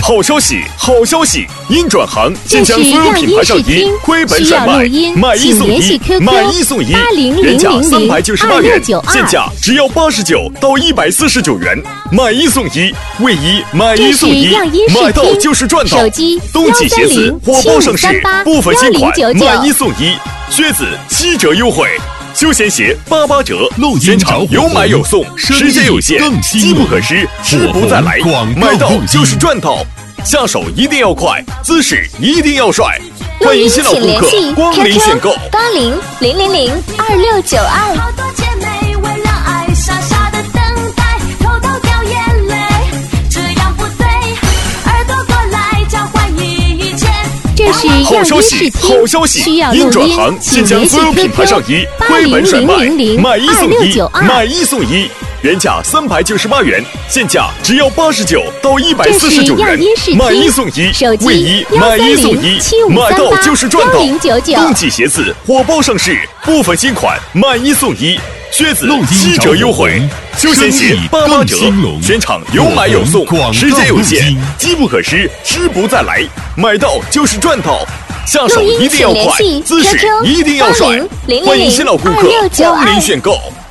好消息，好消息！因转行，现将所有品牌上衣亏本甩卖，买一送一，买一送一，原价398元，现价只要89到149元，买一送一，卫衣买一送一，买到就是赚到。冬季鞋子火爆上市，部分新款买一送一，靴子7折优惠。休闲鞋88折，全场有买有送，时间有限，机不可失，时不再来，买到就是赚到。下手一定要快，姿势一定要帅。欢迎新老顾客光临选购 ，8000002692。好多姐妹为了爱傻傻的等待，偷偷掉眼泪，这样不对，耳朵过来交换一切。 这是好消息，好消息！因转行，现将所有品牌上衣亏本甩卖，买一送一，买一送一。原价398元，现价只要89到149元，买一送一，卫衣买一送一，买到就是赚到。冬季鞋子火爆上市，部分新款买一送一，靴子7折优惠，休闲鞋88折，全场有买有送，时间有限，机不可失，时不再来，买到就是赚到。下手一定要快，姿势一定要帅。欢迎新老顾客光临选购。